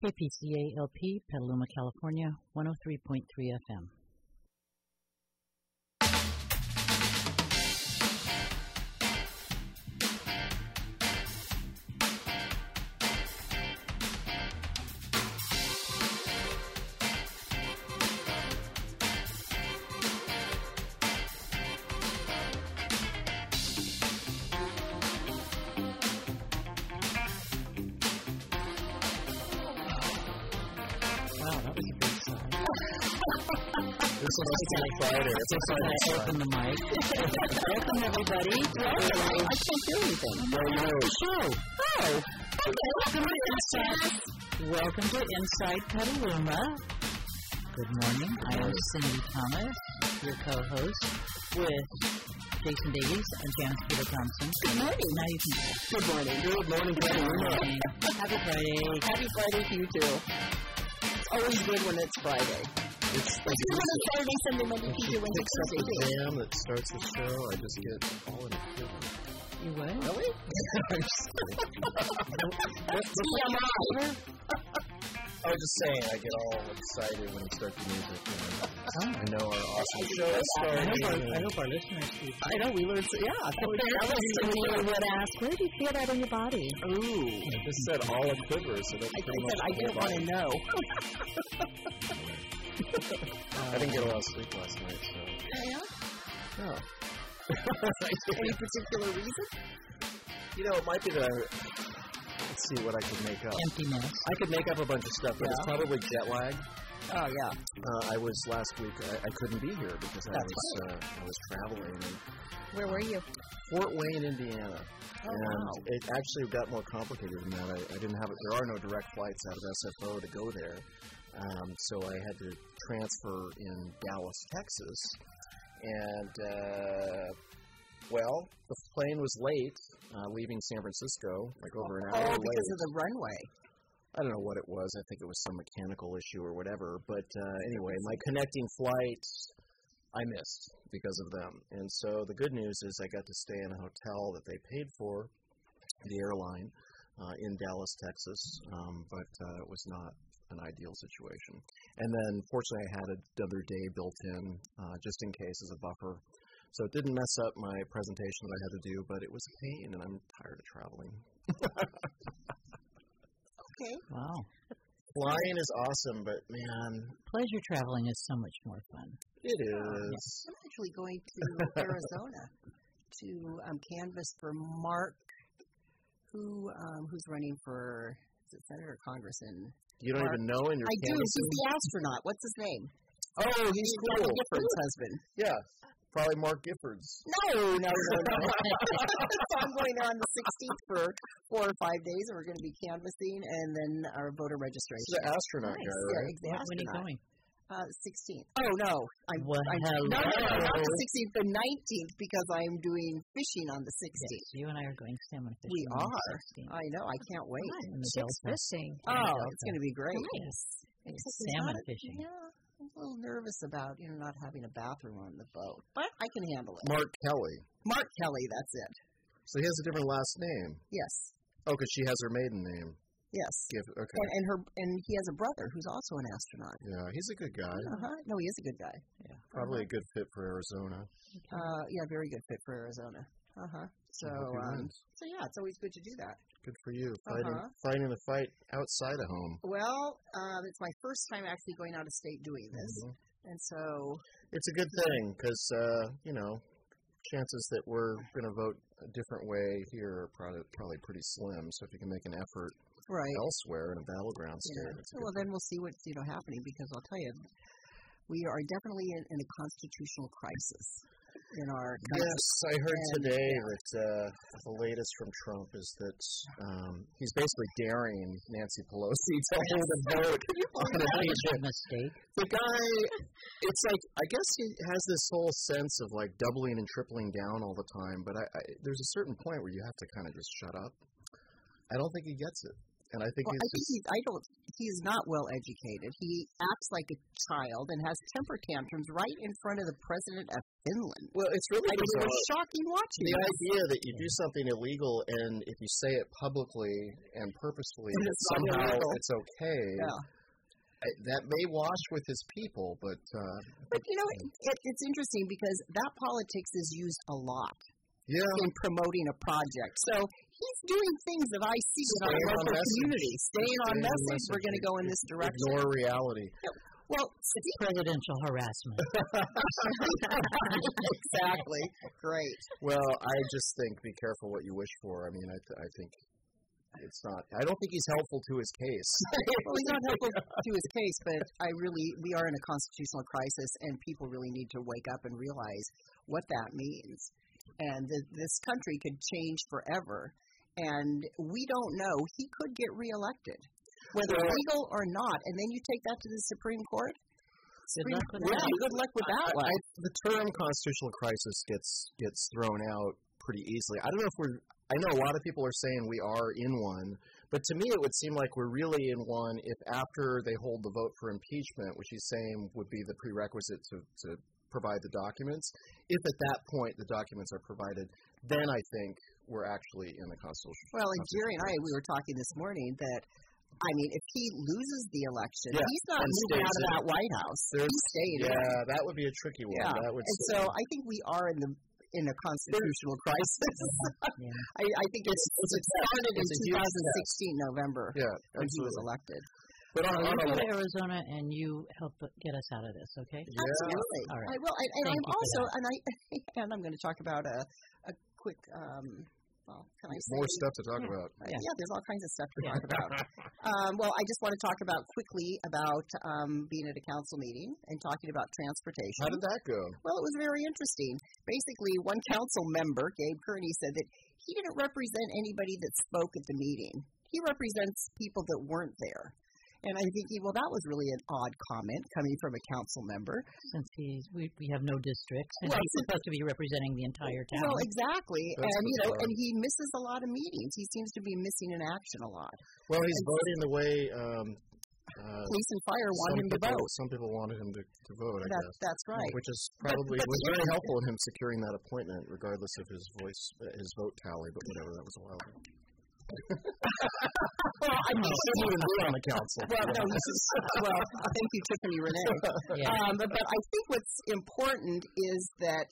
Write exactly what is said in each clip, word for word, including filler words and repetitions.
K P C A L P, Petaluma, California, one oh three point three F M. This is Friday. It's a Friday. I open the mic. Welcome, everybody. Welcome. I can't hear anything. No, no. Show. Oh. Okay. Welcome to Inside. Welcome to Inside Petaluma. Good morning. I am Cindy Thomas, your co-host, with Jason Davies and Janice Peter Thompson. Good morning. Now you can. Good morning. Good morning, Petaluma. Happy Friday. Happy Friday to you, too. It's always good when it's Friday. It's, It's good when it's Saturday, Sunday, Monday, Tuesday, Wednesday, picks up Thursday. the jam that starts the show. I just get all in a feeling. You what? Really? I'm just kidding. T M I. I was just saying, I get all excited when you start the music. You know. I know our awesome show is I starting. hope our, I hope our listeners do. I know, we learned, yeah. That was, that was Somebody would ask, where do you feel that in your body? Ooh. I just said all a quiver, so that's I, pretty I much said, I the didn't whole want to body. know. I didn't get a lot of sleep last night, so. Yeah? No. Any particular reason? You know, it might be that I, let's see what I could make up. Emptiness. I could make up a bunch of stuff, but Yeah. it's probably jet lag. Oh, yeah. Uh, I was last week, I, I couldn't be here because I That's was uh, I was traveling in Where were you? Fort Wayne, Indiana. Oh, and wow. it actually got more complicated than that. I, I didn't have it. There are no direct flights out of S F O to go there. Um, so I had to transfer in Dallas, Texas. And, uh, well, the plane was late, uh, leaving San Francisco, like over an hour Oh, late. because of the runway. I don't know what it was. I think it was some mechanical issue or whatever. But uh, anyway, my connecting flights I missed because of them. And so the good news is I got to stay in a hotel that they paid for, the airline, uh, in Dallas, Texas. Um, but uh, it was not an ideal situation. And then, fortunately, I had another day built in uh, just in case as a buffer. So it didn't mess up my presentation that I had to do, but it was a pain, and I'm tired of traveling. Okay. Wow. Flying is awesome, but, man, Pleasure traveling is so much more fun. it is. I'm actually going to Arizona to um, canvass for Mark, who um, who's running for is it Senator or Congress in. You don't Mark. even know in your I do. canvassing? He's the astronaut. What's his name? Oh, he's Gavin cool. Gifford's husband. Yeah, probably Mark Giffords. No, no, no, no. So I'm going on the sixteenth for four or five days, and we're going to be canvassing, and then our voter registration. He's the astronaut Nice. guy, Yeah, right? ex- the When are you astronaut. going? Uh, sixteenth. Oh, no. I'm, Well, I'm, hello. no, no, no, not the sixteenth, the nineteenth, because I'm doing fishing on the sixteenth. Yes, you and I are going salmon fishing. We on the are. sixteenth. I know. I can't wait. In the Six Delta. fishing. Oh, it's going to be great. Yes. Except there's Salmon not a- fishing. Yeah. I'm a little nervous about, you know, not having a bathroom on the boat. But I can handle it. Mark Kelly. Mark Kelly, that's it. So he has a different last name. Yes. Oh, because she has her maiden name. Yes. Giff. Okay. And, and her and he has a brother who's also an astronaut. Yeah, he's a good guy. Uh-huh. No, he is a good guy. Probably a good fit for Arizona. Uh, yeah, very good fit for Arizona. Uh-huh. So, I hope he um, wins. so yeah, it's always good to do that. Good for you. Fighting, Uh-huh. fighting the fight outside of home. Well, um, it's my first time actually going out of state doing this. Mhm. And so, It's a good thing because, uh, you know, chances that we're going to vote a different way here are probably, probably pretty slim. So if you can make an effort right. elsewhere in a battleground Yeah. state, it's a Well, good then we'll see what's, you know, happening, because I'll tell you, we are definitely in, in a constitutional crisis in our country. Yes, I heard And, today yeah. that uh, the latest from Trump is that um, he's basically daring Nancy Pelosi to hold a vote on That was a impeachment. mistake. The guy, it's like, I guess he has this whole sense of like doubling and tripling down all the time, but I, I, there's a certain point where you have to kind of just shut up. I don't think he gets it. And I think well, it's I think just, he's, I don't, he's not well educated. He acts like a child and has temper tantrums right in front of the president of Finland. well, it's really I mean, it bizarre. was shocking watching The this. idea that you do something illegal and if you say it publicly and purposefully, And that it's not somehow illegal. it's okay. Yeah. I- That may wash with his people, but uh, But, you know, it, it's interesting because that politics is used a lot yeah, in promoting a project. So he's doing things that I see in our Staying on local message. community. Staying on Staying on message, message. we're going to go in this direction. ignore reality. Well, It's presidential harassment. exactly. Great. Well, I just think be careful what you wish for. I mean, I, th- I think it's not. I don't think he's helpful to his case. Well, he's not helpful to his case, but I really, we are in a constitutional crisis, and people really need to wake up and realize what that means. And th- this country could change forever, and we don't know. He could get reelected, whether Well- legal or not. And then you take that to the Supreme Court. Good Supreme- luck with yeah, that. good luck with that I, one. I, the term constitutional crisis gets gets thrown out pretty easily. I don't know if we're. I know a lot of people are saying we are in one, but to me it would seem like we're really in one if after they hold the vote for impeachment, which he's saying would be the prerequisite to, to provide the documents, if at that point the documents are provided, then I think we're actually in the constitutional. Well, and Jerry and I, we were talking this morning that, I mean, if he loses the election, Yeah, he's not and moving stays out of in. that White House. There's- He's staying in. Yeah, that would be a tricky one. Yeah, That would and so I think we are in the in a constitutional crisis. Yeah. I, I think it's, It's a it started in It's a huge twenty sixteen November yeah, when he was absolutely. elected. But on, Well, on you a, go to Arizona and you help get us out of this, okay? Yeah. Absolutely, All right. I will. And, and Thank I'm you for also, that. and I, and I'm going to talk about a a quick. Um, well, can I say more stuff to talk Yeah. about. Uh, Yeah. yeah, there's all kinds of stuff to talk about. Um, well, I just want to talk about quickly about um, being at a council meeting and talking about transportation. How did that go? Well, it was very interesting. Basically, one council member, Gabe Kearney, said that he didn't represent anybody that spoke at the meeting. He represents people that weren't there. And I'm thinking, well, that was really an odd comment coming from a council member. Since he's, we, we have no districts, and Well, he's supposed to be representing the entire town. Well, exactly. That's and, you know, bizarre. and he misses a lot of meetings. He seems to be missing in action a lot. Well, he's voting the way um, uh, Police and fire want some him to people, vote. Some people wanted him to, to vote, I That, guess. that's right. Which is probably but was the- very helpful in him securing that appointment, regardless of his voice, his vote tally. But whatever, that was a while ago. Well, I mean, He shouldn't even be on the council. well, no, he's just, well, thank you, Tiffany Renee. Yeah. Um, but, but I think what's important is that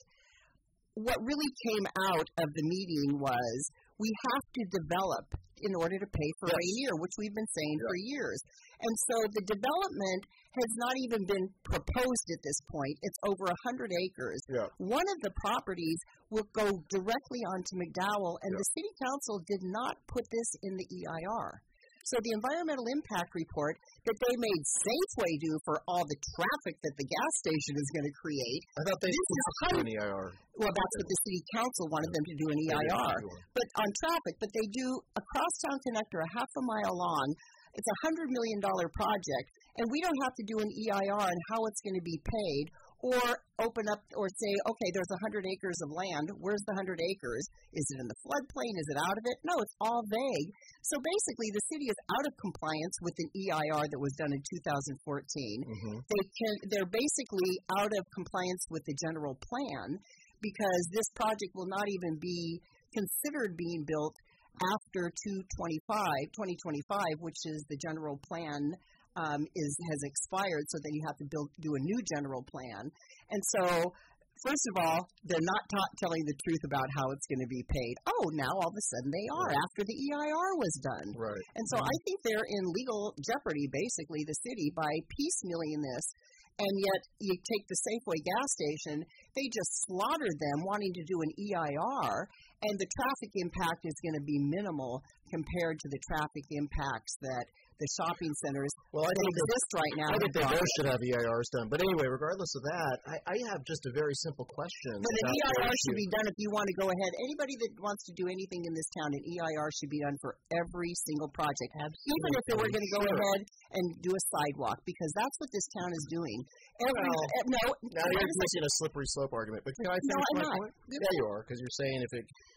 what really came out of the meeting was we have to develop in order to pay for Yes. Rainier, which we've been saying Yeah. for years. And so the development has not even been proposed at this point. It's over one hundred acres. Yeah. One of the properties will go directly onto McDowell, and Yeah. the city council did not put this in the E I R. So the environmental impact report that they made Safeway do for all the traffic that the gas station is going to create, I thought they This is put how- an E I R. well, that's what the city council wanted them to do an E I R. But on traffic, but they do a crosstown connector a half a mile long. It's a hundred million dollar project, and we don't have to do an E I R on how it's going to be paid, or open up or say, okay, there's a hundred acres of land. Where's the hundred acres? Is it in the floodplain? Is it out of it? No, it's all vague. So basically, the city is out of compliance with an E I R that was done in two thousand fourteen. Mm-hmm. They can, they're basically out of compliance with the general plan because this project will not even be considered being built after two twenty-five, twenty twenty-five, which is the general plan um, is has expired, so then you have to build do a new general plan. And so, first of all, they're not ta- telling the truth about how it's going to be paid. Oh, now all of a sudden they are Right. after the E I R was done. Right. And so I think they're in legal jeopardy, basically, the city, by piecemealing this. And yet you take the Safeway gas station, they just slaughtered them wanting to do an E I R, and the traffic impact is going to be minimal compared to the traffic impacts that the shopping centers Well, I that think that- exist right now. I think they have both should have E I Rs done. But anyway, regardless of that, I, I have just a very simple question. But an about E I R the should issue. be done if you want to go ahead. Anybody that wants to do anything in this town, an E I R should be done for every single project. Absolutely. Even if they were going to go Sure. ahead and do a sidewalk, because that's what this town is doing. Every, Well, uh, no, Now you're using a slippery slope argument, but can I No, finish I'm my not. point? Yeah, you are, because you're saying if it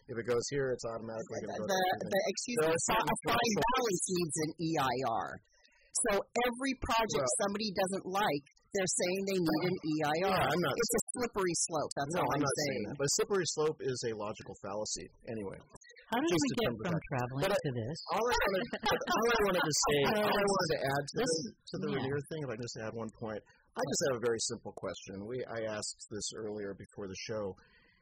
If it goes here, it's automatically going to go the, to the, excuse me, Fine Valleys needs an E I R. So every project well, somebody doesn't like, they're saying they need an E I R. Yeah, I'm not it's a slippery slope. That's no, all I'm, I'm not saying. saying that. But a slippery slope is a logical fallacy. Anyway. How did we get from back. traveling but to this? All I, wanted, all I wanted to say, all I wanted to add to this, the, to the yeah. Rainier thing, if I can just add one point, I just have a very simple question. We I asked this earlier before the show.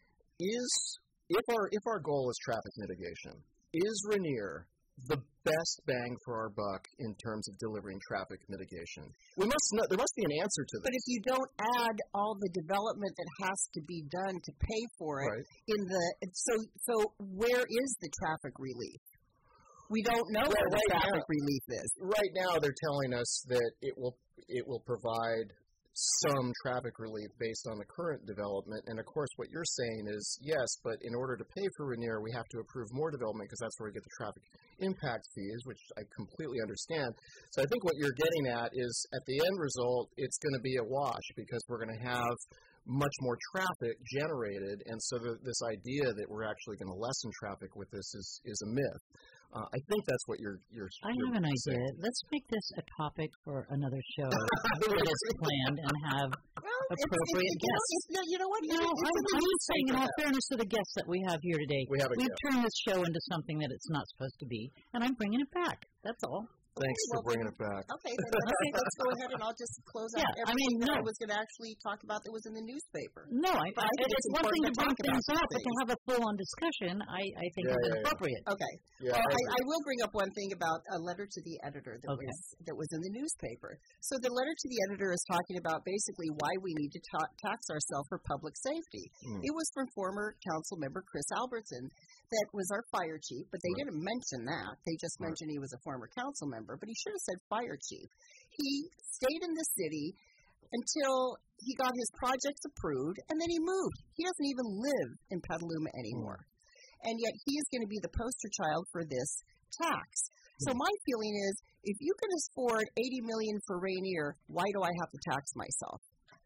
Is if our if our goal is traffic mitigation, is Rainier the best bang for our buck in terms of delivering traffic mitigation? We must know, there must be an answer to this. But if you don't add all the development that has to be done to pay for it, right. in the so so where is the traffic relief? We don't know well, where the right traffic now, relief is. Right now, they're telling us that it will it will provide some traffic relief based on the current development. And, of course, what you're saying is, yes, but in order to pay for Rainier, we have to approve more development because that's where we get the traffic impact fees, which I completely understand. So I think what you're getting at is at the end result, it's going to be a wash because we're going to have much more traffic generated. And so the, this idea that we're actually going to lessen traffic with this is, is a myth. Uh, I think that's what you're. you're I you're have an saying. idea. Let's make this a topic for another show that is planned and have well, appropriate it's, it's, guests. You know, you know what? No, it's I'm, I'm just saying, in all fairness to the guests that we have here today, we have a we've guest. turned this show into something that it's not supposed to be, and I'm bringing it back. That's all. Thanks okay, for well, bringing it back. Okay, then okay, let's go ahead and I'll just close out yeah, everything I mean, that no. I was going to actually talk about that was in the newspaper. No, I, but I it, it's one thing to bring things up, but to have a full-on discussion, I, I think yeah, is yeah, inappropriate. Yeah. Okay. Yeah, well, I, I, I will bring up one thing about a letter to the editor that okay. was that was in the newspaper. So the letter to the editor is talking about basically why we need to ta- tax ourselves for public safety. Mm. It was from former council member Chris Albertson. That was our fire chief, but they right. didn't mention that. They just right. mentioned he was a former council member, but he should have said fire chief. He stayed in the city until he got his projects approved, and then he moved. He doesn't even live in Petaluma anymore. Mm. And yet he is going to be the poster child for this tax. Mm. So my feeling is, if you can afford eighty million dollars for Rainier, why do I have to tax myself?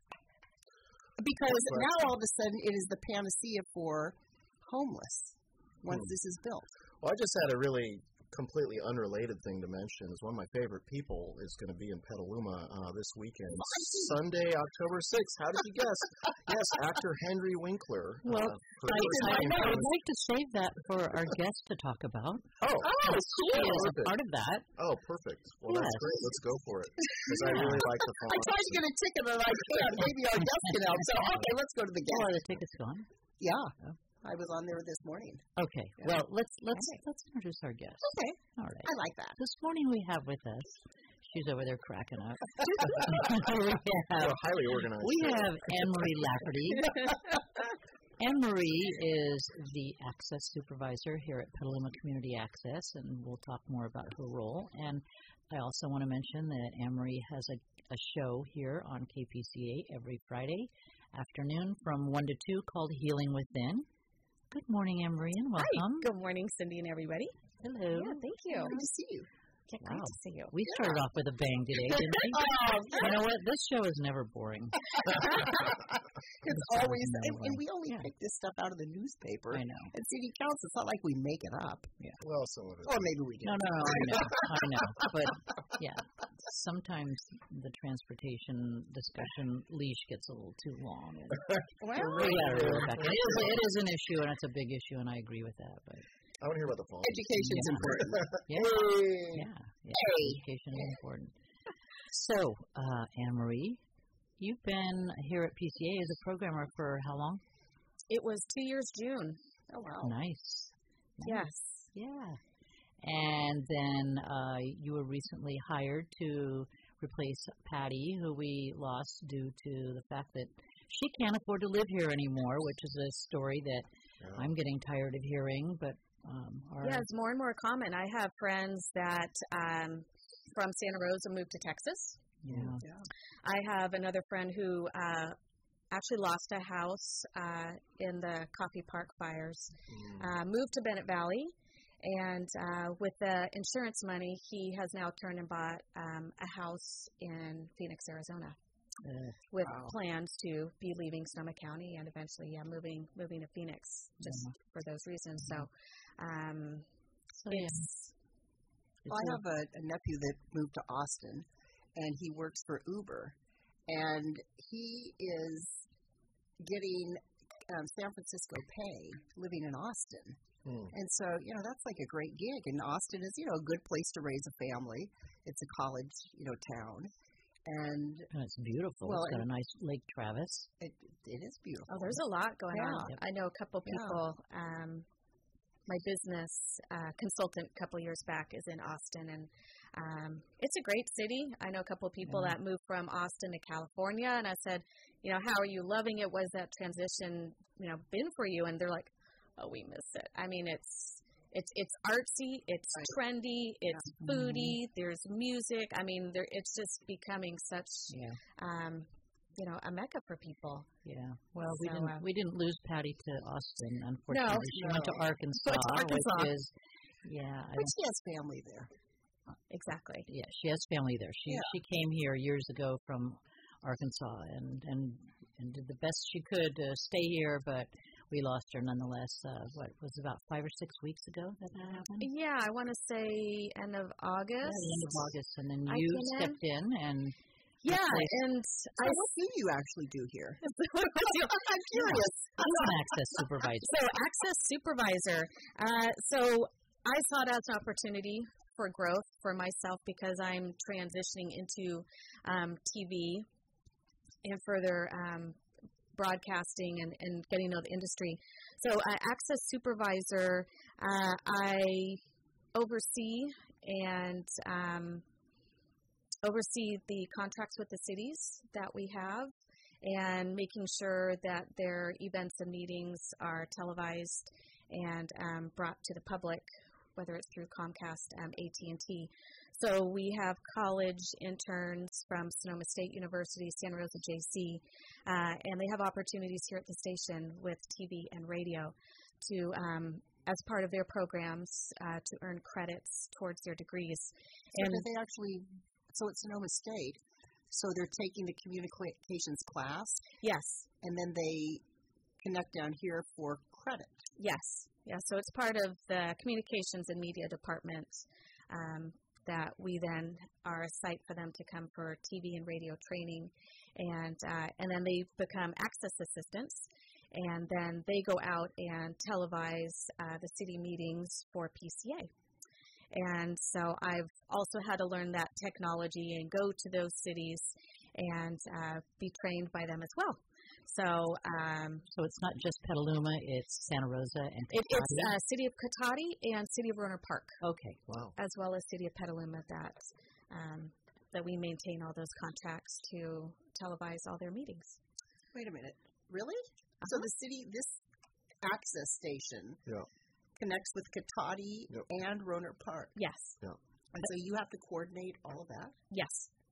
Because right. now all of a sudden it is the panacea for homeless. Once hmm. this is built. Well, I just had a really completely unrelated thing to mention. Is one of my favorite people is going to be in Petaluma uh, this weekend, Sunday, October sixth. How did you guess? Yes, actor Henry Winkler. Well, uh, I, I, I would like to save that for our guest to talk about. Oh, oh she is a part of that. Oh, perfect. Well, yes. That's great. Let's go for it. Because yeah. I really like the phone. I tried to get a ticket and I can't. Maybe our guest can help. So, okay, let's go to the guest. Oh, are the tickets gone? Yeah. Oh. I was on there this morning. Okay. Yeah. Well, let's let's okay. let's introduce our guest. Okay. All right. I like that. This morning we have with us. She's over there cracking up. we have We're highly organized. We have Anne-Marie Lafferty. Anne-Marie is the Access Supervisor here at Petaluma Community Access, and we'll talk more about her role. And I also want to mention that Anne-Marie has a, a show here on K P C A every Friday afternoon from one to two called Healing Within. Good morning, Anne-Marie, and welcome. Hi. Good morning, Cindy and everybody. Hello. Yeah, thank you. Good to see you. Yeah, wow. Great to see you. We started yeah. off with a bang today, didn't we? oh, you know what? This show is never boring. it's always, and, and we only yeah. pick this stuff out of the newspaper. I know. And city council, it's not like we make it up. Yeah. Well, some of it. Or maybe we do. No, no, no, I know. I know. But, yeah, sometimes the transportation discussion leash gets a little too long. And well, we gotta roll it back. It is, it is an issue, and it's a big issue, and I agree with that. But I want to hear about the phone. Education is yeah. important. Yeah. Hey. Yeah. yeah. Hey. Education is important. So, uh, Anne-Marie, you've been here at P C A as a programmer for how long? It was two years June. Oh, wow. Nice. nice. Yes. Yeah. And then uh, you were recently hired to replace Patty, who we lost due to the fact that she can't afford to live here anymore, which is a story that yeah. I'm getting tired of hearing. But um, our yeah, it's more and more common. I have friends that um, from Santa Rosa moved to Texas. Yeah. yeah. I have another friend who uh, actually lost a house uh, in the Coffee Park fires, mm. uh, moved to Bennett Valley. And uh, with the insurance money, he has now turned and bought um, a house in Phoenix, Arizona. Uh, with wow. plans to be leaving Sonoma County and eventually, yeah, moving moving to Phoenix just Yeah. for those reasons. So, um, so yeah. it's Well, I have a, a nephew that moved to Austin, and he works for Uber, and he is getting um, San Francisco pay living in Austin. Hmm. And so, you know, that's like a great gig. And Austin is, you know, a good place to raise a family. It's a college, you know, town. And And it's beautiful. Well, it's got and- a nice Lake Travis. it, it is beautiful. oh, there's a lot going Yeah. on. I know a couple Yeah. people. Um, my business uh, consultant a couple years back is in Austin, and um, it's a great city. I know a couple of people Yeah. that moved from Austin to California, and I said, you know, how are you loving it? What has that transition, you know, been for you? And they're like, oh, we miss it. I mean, it's it's it's artsy, it's Right. trendy, it's Yeah. foodie. There's music. I mean, there it's just becoming such, Yeah. um, you know, a mecca for people. Yeah. Well, we So, didn't uh, we didn't lose Patty to Austin, unfortunately. she went to no. Arkansas, Went to Arkansas. which is yeah. I But she has family there. Exactly. Yeah, she has family there. She Yeah. she came here years ago from Arkansas and and and did the best she could to stay here, but we lost her nonetheless. Uh, what was it, about five or six weeks ago that that happened? Yeah, I want to say end of August. Yeah, the end of August, and then I you came in. stepped in, and Yeah, replaced- and So I what do you actually do here? I'm curious. I'm an access supervisor. So, access supervisor. Uh, so, I saw it as an opportunity for growth for myself because I'm transitioning into um, T V and further um, broadcasting and, and getting to know the industry. So, uh, access supervisor, uh, I oversee and um, oversee the contracts with the cities that we have and making sure that their events and meetings are televised and um, brought to the public, whether it's through Comcast, um, A T and T. So we have college interns from Sonoma State University, Santa Rosa J C, uh, and they have opportunities here at the station with T V and radio to, um, as part of their programs, uh, to earn credits towards their degrees. So And did they actually, so it's Sonoma State, so they're taking the communications class, yes, and then they connect down here for credit. yes, yeah. So it's part of the communications and media department um, that we then are a site for them to come for T V and radio training, and uh, and then they become access assistants, and then they go out and televise uh, the city meetings for P C A. And so I've also had to learn that technology and go to those cities and uh, be trained by them as well. So um, So it's not just Petaluma; it's Santa Rosa and it, it's Cotati? uh, City of Cotati and City of Roner Park, Okay. Wow. as well as City of Petaluma, that um, that we maintain all those contracts to televise all their meetings. Wait a minute. Really? So the city, this access station Yeah. connects with Cotati Yep. and Roner Park. Yes, And so you have to coordinate all of that? yes.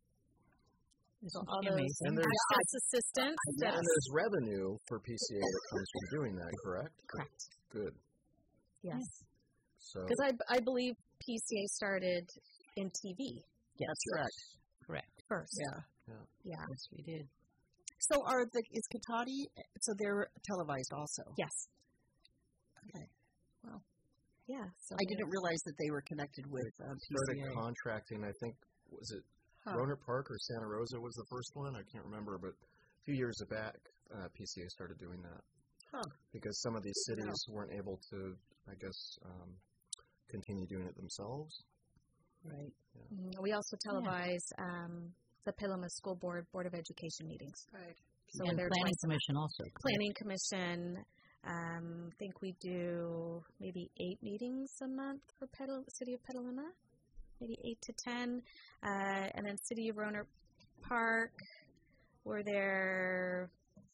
Isn't So all she those amazing? And there's, access assistants. and there's revenue for P C A that comes from doing that, correct? Correct. Good. Yes. So Because I, I believe P C A started in T V Yes, That's correct. correct. first. Yeah. Yeah. Yes, we did. So are the, is Cotati, so they're televised also? Yes. Okay. Yeah. So I didn't realize that they were connected with um, P started C A. contracting, I think, was it Huh. Roner Park or Santa Rosa was the first one? I can't remember, but a few years back, uh, P C A started doing that. Huh. Because some of these Good to cities weren't able to, I guess, um, continue doing it themselves. Right. Mm, we also televise um, the Petaluma School Board Board of Education meetings. Right. So and they're Planning twice- Commission also. Planning Commission. Um, I think we do maybe eight meetings a month for Petal- City of Petaluma, maybe eight to ten, uh, and then City of Roner Park. We're there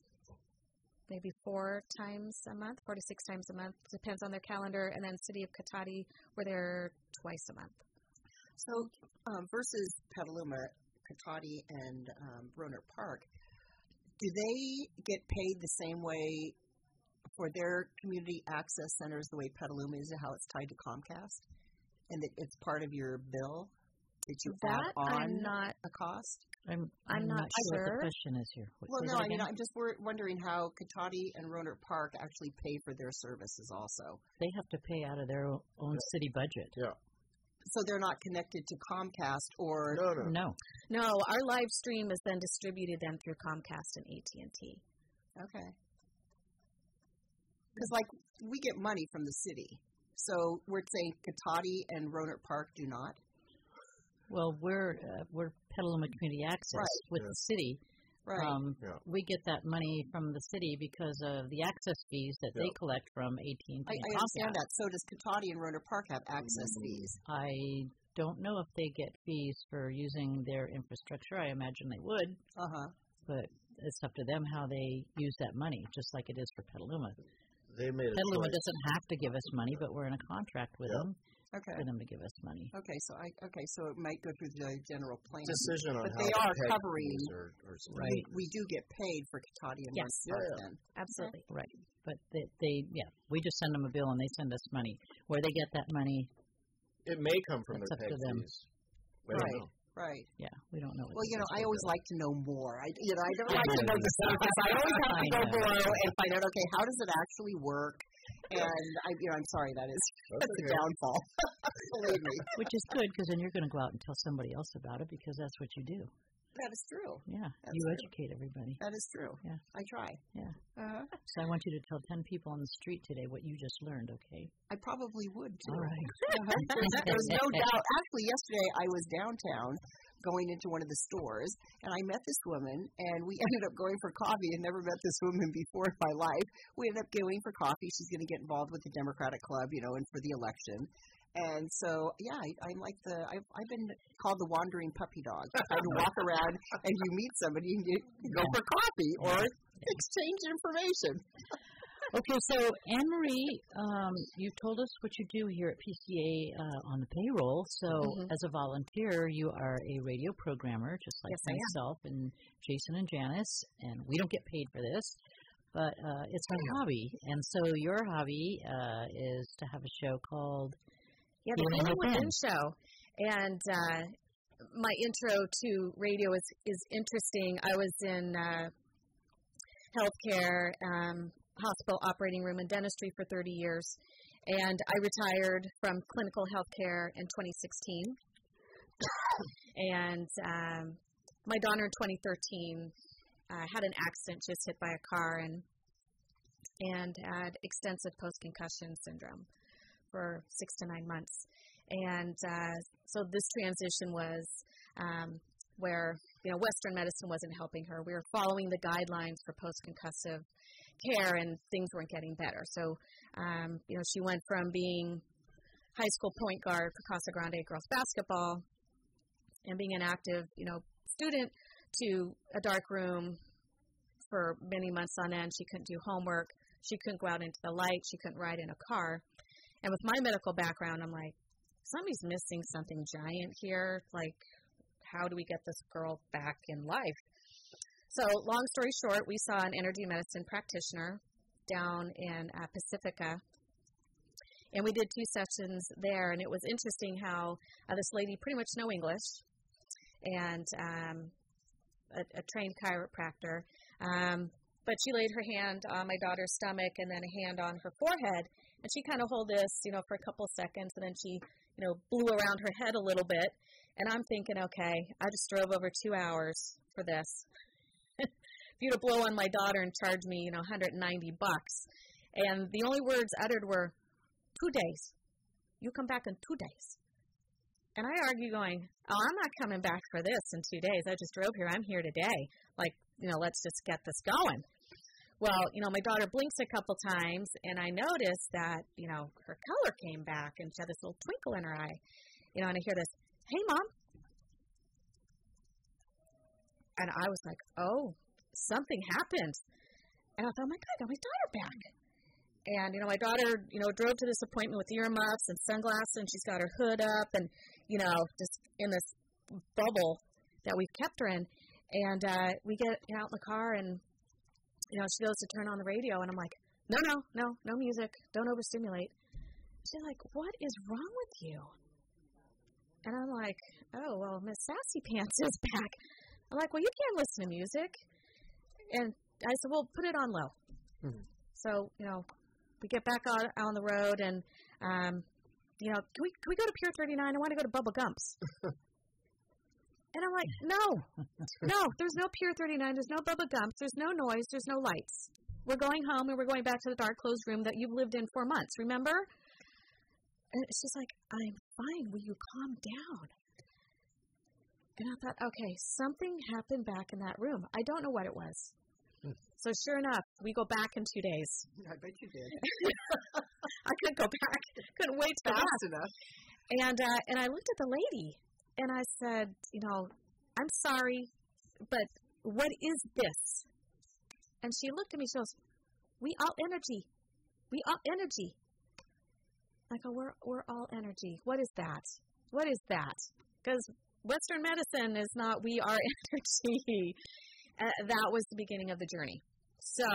maybe four times a month, four to six times a month, depends on their calendar. And then City of Cotati, we're there twice a month. So um, versus Petaluma, Cotati, and um, Roner Park, do they get paid the same way for their community access centers the way Petaluma is, how it's tied to Comcast, and that it's part of your bill? Did you that add on I'm not. a cost? I'm, I'm I'm not not sure what sure. the question is here. What- Well, say no, that I mean, again? I'm just wor- wondering how Katati and Rohnert Park actually pay for their services also. They have to pay out of their o- own city budget. Yeah. So they're not connected to Comcast or... No, no. No. No, our live stream is then distributed then through Comcast and A T and T. Okay. Because, like, we get money from the city. So we're saying Katati and Rohnert Park do not? Well, we're uh, we're Petaluma Community Access Right. with Yeah. the city. Right. Um, Yeah. We get that money from the city because of the access fees that they Yeah. collect from A T and T I, I understand that. So does Katati and Rohnert Park have access fees? I don't know if they get fees for using their infrastructure. I imagine they would, Uh-huh. but it's up to them how they use that money, just like it is for Petaluma. They made a Petaluma choice. doesn't have to give us money, but we're in a contract with Yeah. them Okay. for them to give us money. Okay, so I okay, so it might go through the general plan. Decision on But how they to are pay covering- fees or, or something. Right. We, we do get paid for Katati and Yes. Rohnert Park Yeah, yeah. then. Absolutely. Right. But they, they, yeah, we just send them a bill and they send us money. Where they get that money, It may come from That's their up peg to them. fees. We don't Right. know. Right. yeah, we don't know. What Well, the you know, best I will always do. like to know more. I, you know, I don't like to know the surface. I always have to I go know. below and find out. Okay, how does it actually work? And I, you know, I'm sorry, that is That's that's a okay. downfall. Believe me, Which is good because then you're going to go out and tell somebody else about it because that's what you do. that is true. Yeah, That's you true. educate everybody. That is true. Yeah. I try. Yeah. Uh-huh. So I want you to tell ten people on the street today what you just learned, okay? I probably would too. All right. Uh-huh. There's, there's no doubt. Actually, yesterday I was downtown going into one of the stores, and I met this woman, and we ended up going for coffee. I never met this woman before in my life. We ended up going for coffee. She's going to get involved with the Democratic Club, you know, and for the election. And so, yeah, I, I'm like the, I've, I've been called the wandering puppy dog. I walk around and you meet somebody and you go for coffee or exchange information. Okay, so Anne Marie, um, you told us what you do here at P C A uh, on the payroll. So Mhm. as a volunteer, you are a radio programmer, just like Yes, I am. myself and Jason and Janice, and we don't get paid for this, but uh, it's our hobby. And so your hobby uh, is to have a show called Yeah, the Feeling Feeling Within. Within show. And uh, my intro to radio is, is interesting. I was in uh, healthcare, um, hospital operating room and dentistry for thirty years. And I retired from clinical healthcare in twenty sixteen. and um, my daughter in twenty thirteen uh, had an accident, just hit by a car, and and had extensive post-concussion syndrome for six to nine months. And uh, so this transition was um, where, you know, Western medicine wasn't helping her. We were following the guidelines for post-concussive care, and things weren't getting better. So, um, you know, she went from being high school point guard for Casa Grande girls basketball and being an active, you know, student to a dark room for many months on end. She couldn't do homework. She couldn't go out into the light. She couldn't ride in a car. And with my medical background, I'm like, somebody's missing something giant here. Like, how do we get this girl back in life? So long story short, we saw an energy medicine practitioner down in uh, Pacifica, and we did two sessions there, and it was interesting how uh, this lady pretty much no English, and um, a, a trained chiropractor, um, but she laid her hand on my daughter's stomach and then a hand on her forehead, and she kind of hold this, you know, for a couple seconds, and then she, you know, blew around her head a little bit, and I'm thinking, okay, I just drove over two hours for this. If you'd have blow on my daughter and charged me, you know, one hundred ninety bucks, and the only words uttered were, two days. You come back in two days. And I argue going, oh, I'm not coming back for this in two days. I just drove here. I'm here today. Like, you know, let's just get this going. Well, you know, my daughter blinks a couple times, and I noticed that, you know, her color came back, and she had this little twinkle in her eye. You know, and I hear this, hey, Mom. And I was like, oh, something happened. And I thought, oh, my God, I got my daughter back. And, you know, my daughter, you know, drove to this appointment with earmuffs and sunglasses, and she's got her hood up and, you know, just in this bubble that we've kept her in. And uh, we get out in the car, and, you know, she goes to turn on the radio, and I'm like, no, no, no, no music. Don't overstimulate. She's like, what is wrong with you? And I'm like, oh, well, Miss Sassy Pants is back. I'm like, well, you can't listen to music. And I said, well, put it on low. Mm-hmm. So, you know, we get back on, on the road, and, um, you know, can we, can we go to Pier thirty-nine? I want to go to Bubba Gump's. And I'm like, no, no, there's no Pier thirty-nine. There's no Bubba Gump's. There's no noise. There's no lights. We're going home, and we're going back to the dark, closed room that you've lived in for months, remember? And she's like, I'm fine. Will you calm down? And I thought, okay, something happened back in that room. I don't know what it was. So sure enough, we go back in two days. I bet you did. I couldn't go back. Couldn't wait to fast enough. And uh, and I looked at the lady, and I said, you know, I'm sorry, but what is this? And she looked at me. She goes, we all energy. We all energy. I go, we're we're all energy. What is that? What is that? Because Western medicine is not we are energy. Uh, that was the beginning of the journey. So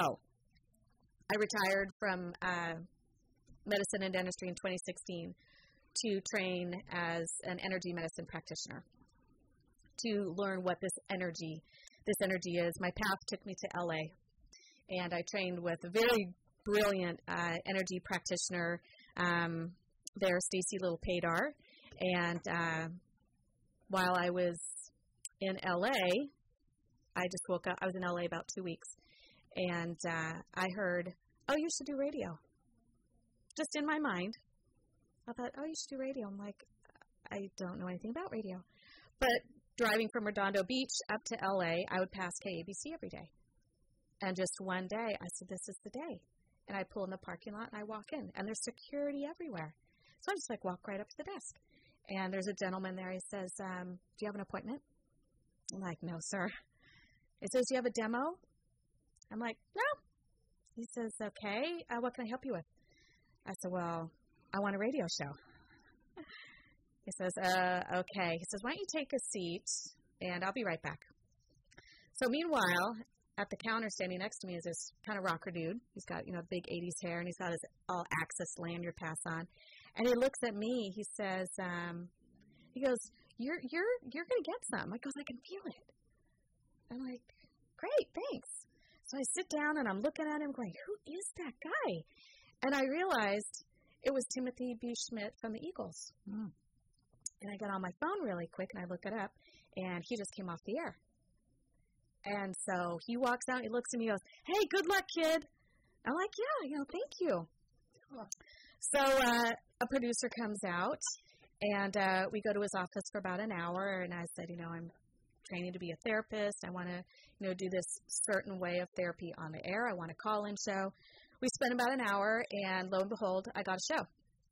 I retired from uh, medicine and dentistry in twenty sixteen to train as an energy medicine practitioner, to learn what this energy, this energy is. My path took me to L A, and I trained with a very brilliant uh, energy practitioner um, there, Stacy Little Padar. And uh, while I was in L A, I just woke up. I was in L A about two weeks, and uh, I heard, oh, you should do radio. Just in my mind, I thought, oh, you should do radio. I'm like, I don't know anything about radio. But driving from Redondo Beach up to L A, I would pass K A B C every day. And just one day, I said, this is the day. And I pull in the parking lot, and I walk in, and there's security everywhere. So I just, like, walk right up to the desk. And there's a gentleman there. He says, um, do you have an appointment? I'm like, no, sir. He says, do you have a demo? I'm like, no. He says, okay, uh, what can I help you with? I said, well, I want a radio show. He says, uh, okay. He says, why don't you take a seat, and I'll be right back. So meanwhile, at the counter standing next to me is this kind of rocker dude. He's got, you know, big eighties hair, and he's got his all-access lanyard pass on. And he looks at me. He says, um, he goes, you're you're you're going to get some. I goes, I can feel it. I'm like, great, thanks. So I sit down, and I'm looking at him going, who is that guy? And I realized it was Timothy B. Schmidt from the Eagles. Mm. And I got on my phone really quick, and I look it up, and he just came off the air. And so he walks out, he looks at me, he goes, hey, good luck, kid. I'm like, yeah, you know, thank you. So uh, a producer comes out, and uh, we go to his office for about an hour, and I said, you know, I'm training to be a therapist. I want to, you know, do this certain way of therapy on the air. I want a call-in show. We spent about an hour, and lo and behold, I got a show.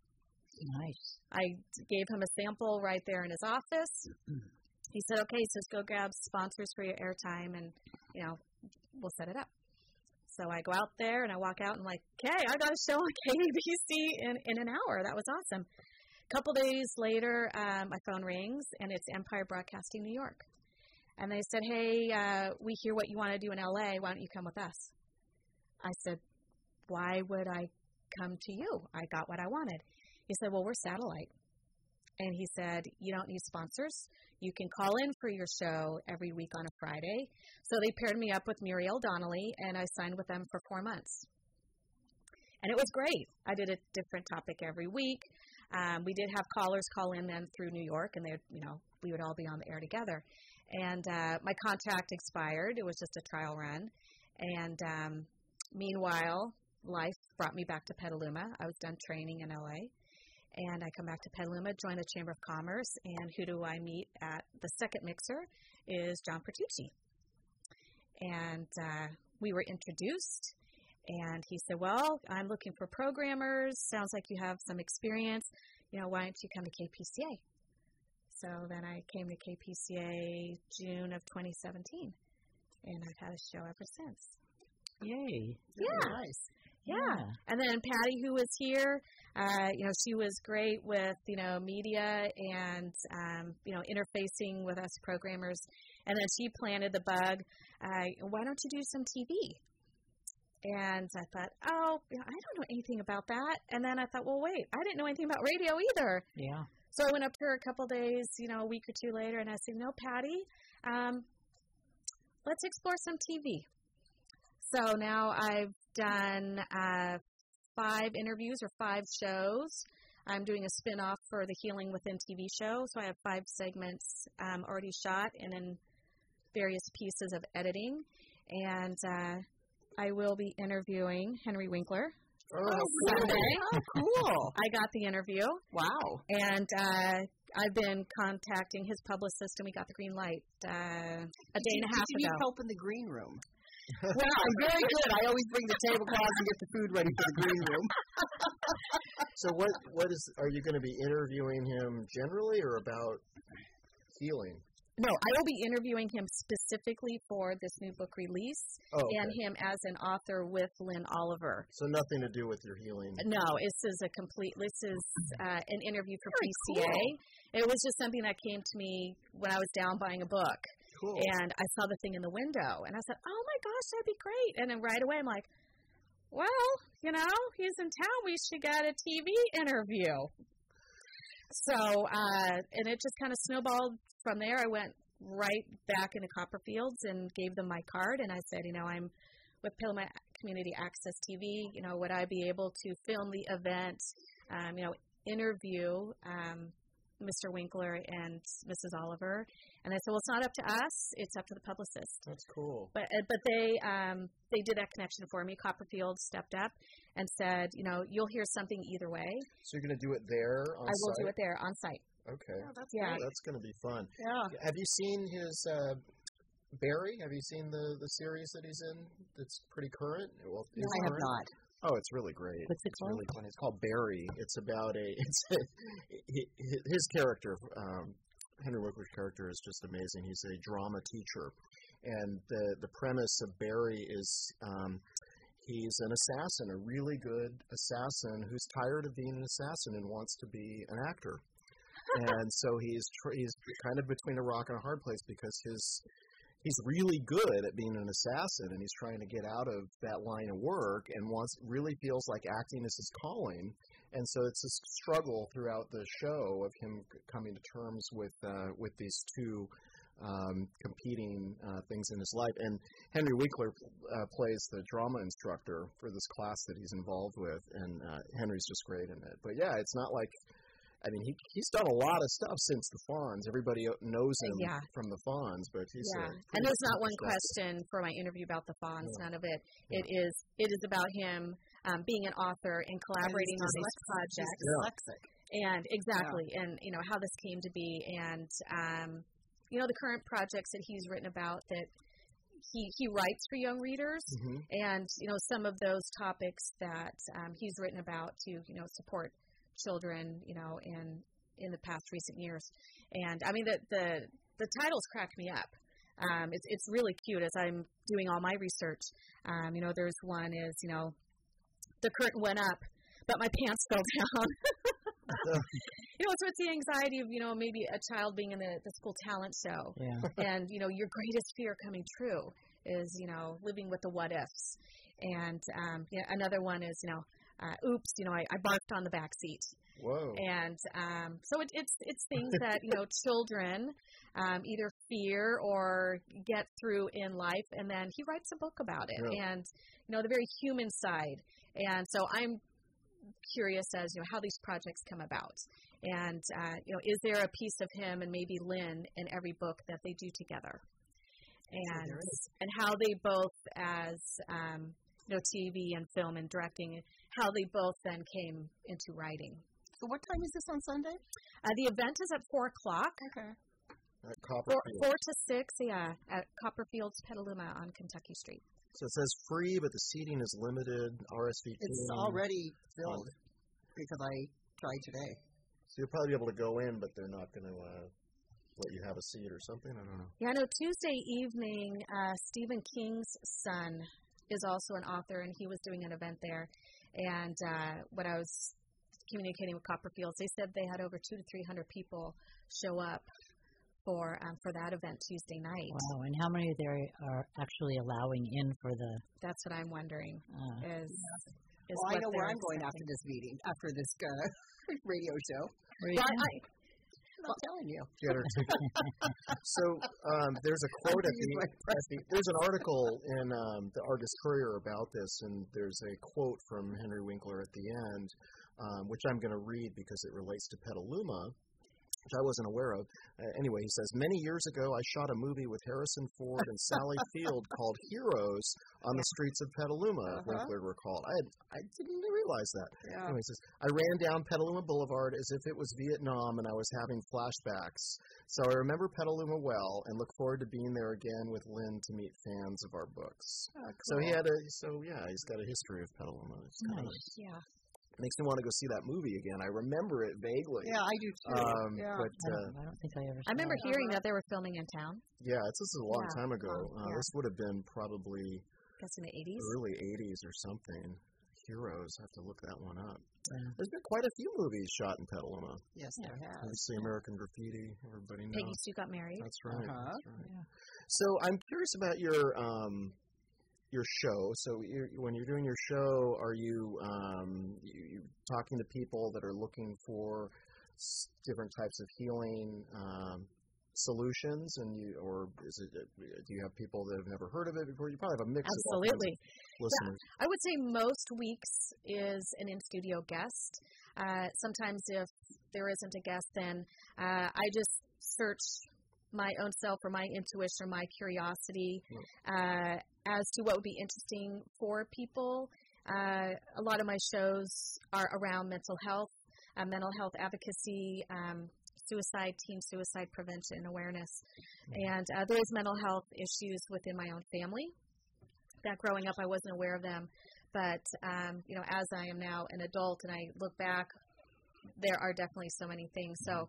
Nice. I gave him a sample right there in his office. He said, okay, he says, go grab sponsors for your airtime, and, you know, we'll set it up. So I go out there, and I walk out, and I'm like, okay, I got a show on K A B C in, in an hour. That was awesome. A couple days later, um, my phone rings, and it's Empire Broadcasting New York. And they said, hey, uh, we hear what you want to do in L A. Why don't you come with us? I said, why would I come to you? I got what I wanted. He said, well, we're satellite. And he said, you don't need sponsors. You can call in for your show every week on a Friday. So they paired me up with Muriel Donnelly, and I signed with them for four months. And it was great. I did a different topic every week. Um, we did have callers call in then through New York, and they, you know, we would all be on the air together. And uh, my contract expired. It was just a trial run. And um, meanwhile, life brought me back to Petaluma. I was done training in L A. And I come back to Petaluma, join the Chamber of Commerce, and who do I meet at the second mixer is John Pertucci. And uh, we were introduced, and he said, well, I'm looking for programmers. Sounds like you have some experience. You know, why don't you come to K P C A? So then I came to K P C A June of twenty seventeen, and I've had a show ever since. Yay. Yeah. Nice. Yeah. yeah. And then Patty, who was here, uh, you know, she was great with, you know, media and, um, you know, interfacing with us programmers. And then she planted the bug, uh, why don't you do some T V? And I thought, oh, you know, I don't know anything about that. And then I thought, well, wait, I didn't know anything about radio either. Yeah. So I went up to her a couple days, you know, a week or two later, and I said, no, Patty, um, let's explore some T V. So now I've done uh, five interviews or five shows. I'm doing a spin-off for the Healing Within T V show, so I have five segments um, already shot and in various pieces of editing. And uh, I will be interviewing Henry Winkler. Oh, Sunday. Oh, cool. I got the interview. Wow. And uh, I've been contacting his publicist, and we got the green light uh, a day and a half Did you ago. need help in the green room? Well, I'm very good. I always bring the tablecloths and get the food ready for the green room. So what what is are you going to be interviewing him generally or about healing? No, I will be interviewing him specifically for this new book release Oh, okay. and him as an author with Lynn Oliver. So nothing to do with your healing. No, this is a complete, this is uh, an interview for Very P C A. cool. It was just something that came to me when I was down buying a book. Cool. And I saw the thing in the window, and I said, oh my gosh, that'd be great. And then right away I'm like, well, you know, he's in town, we should get a T V interview. So, uh, and it just kind of snowballed from there. I went right back into Copperfields and gave them my card, and I said, you know, I'm with Pilma Community Access T V, you know, would I be able to film the event, um, you know, interview um, Mister Winkler and Missus Oliver? And they said, well, it's not up to us, it's up to the publicist. That's cool. But uh, but they um, they did that connection for me. Copperfield stepped up and said, you know, you'll hear something either way. So you're going to do it there on I will site? do it there on site. Okay. Oh, that's Yeah. great. That's going to be fun. Yeah. Have you seen his uh, Barry? Have you seen the, the series that he's in? That's pretty current. Well, No, is I have current? not. Oh, it's really great. What's it it's called? really fun. It's called Barry. It's about a. It's a, he- he- his character, um, Henry Winkler's character, is just amazing. He's a drama teacher, and the the premise of Barry is um, he's an assassin, a really good assassin who's tired of being an assassin and wants to be an actor. And so he's tr- he's kind of between a rock and a hard place because his he's really good at being an assassin, and he's trying to get out of that line of work and wants really feels like acting is his calling. And so it's a struggle throughout the show of him c- coming to terms with uh, with these two um, competing uh, things in his life. And Henry Winkler uh, plays the drama instructor for this class that he's involved with, and uh, Henry's just great in it. But yeah, it's not like. I mean, he he's done a lot of stuff since the Fonz. Everybody knows him Yeah. from the Fonz, but he's Yeah, a and there's not one stuff. question for my interview about the Fonz. Yeah. None of it. Yeah. It is it is about him um, being an author and collaborating on these projects. Dyslexic. And exactly, and you know how this came to be, and um, you know the current projects that he's written about that he he writes for young readers, Mhm. and you know some of those topics that um, he's written about to you know support children, you know, in in the past recent years. And I mean the the the titles crack me up. Um, it's it's really cute as I'm doing all my research. Um, you know, there's one is you know, the curtain went up, but my pants fell down. You know, so it's the anxiety of you know maybe a child being in the, the school talent show, Yeah. and you know your greatest fear coming true is you know living with the what ifs. And um, yeah, another one is you know. Uh, oops, you know, I, I barked on the back seat. Whoa. And um, so it, it's it's things that, you know, children um, either fear or get through in life. And then he writes a book about it. Yeah. And, you know, the very human side. And so I'm curious as, you know, how these projects come about. And, uh, you know, is there a piece of him and maybe Lynn in every book that they do together? And, there is. and how they both as um, you know, T V and film and directing, how they both then came into writing. So what time is this on Sunday? Uh, the event is at four o'clock, Okay. At four, Copperfield. four to six, yeah, at Copperfield's Petaluma on Kentucky Street. So it says free, but the seating is limited. R S V P. It's already filled because I tried today. So you'll probably be able to go in, but they're not going to uh, let you have a seat or something. I don't know. Yeah, I know Tuesday evening, uh, Stephen King's son is also an author, and he was doing an event there. And uh, when I was communicating with Copperfields, they said they had over two to three hundred people show up for um, for that event Tuesday night. Wow. And how many there are actually allowing in for the? That's what I'm wondering. Uh, Is, is Well, I what know where they're I'm going expecting. after this meeting, after this uh, radio show. where you Well, can- I, I'm telling you. Get her to- so um, there's a quote at the, at the there's an article in um, the Argus Courier about this, and there's a quote from Henry Winkler at the end, um, which I'm going to read because it relates to Petaluma, which I wasn't aware of. Uh, anyway, he says, many years ago, I shot a movie with Harrison Ford and Sally Field called Heroes on the streets of Petaluma, Uh-huh. Winkler recalled. I, had, I didn't realize that. Yeah. Anyway, he says, I ran down Petaluma Boulevard as if it was Vietnam and I was having flashbacks. So I remember Petaluma well and look forward to being there again with Lynn to meet fans of our books. Oh, So he cool. had a, so yeah, he's got a history of Petaluma. It's kinda Nice. nice. Yeah. Makes me want to go see that movie again. I remember it vaguely. Yeah, I do too. Um, yeah. But I uh, don't, I don't think I ever. I remember saw hearing that they were filming in town. yeah, it's, this is a long Yeah. time ago. Oh, Uh, yeah. This would have been probably I guess in the eighties. early eighties or something. Heroes, I have to look that one up. Yeah. There's been quite a few movies shot in Petaluma. Yes, there has. Obviously, American Graffiti, everybody knows. Peggy Sue got married. That's right. Uh-huh. That's right. Yeah. So I'm curious about your um, your show. So you're, when you're doing your show, are you, um, you, you talking to people that are looking for s- different types of healing um, solutions, and you, or is it? Do you have people that have never heard of it before? You probably have a mix Absolutely. of all kinds of listeners. I would say most weeks is an in-studio guest. Uh, sometimes if there isn't a guest, then uh, I just search my own self or my intuition or my curiosity uh, as to what would be interesting for people. Uh, a lot of my shows are around mental health, uh, mental health advocacy, um, suicide, teen suicide prevention and awareness. And uh, there is mental health issues within my own family that growing up I wasn't aware of them. But, um, you know, as I am now an adult and I look back, there are definitely so many things. So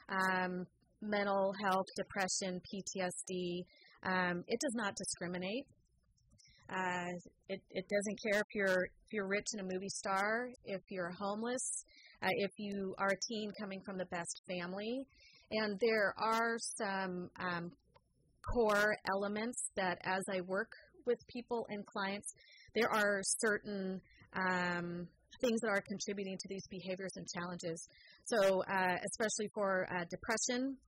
um, mental health, depression, P T S D, um, it does not discriminate. Uh, it, it doesn't care if you're if you're rich and a movie star, if you're homeless, uh, if you are a teen coming from the best family. And there are some um, core elements that as I work with people and clients, there are certain um, things that are contributing to these behaviors and challenges. So uh, especially for uh, depression,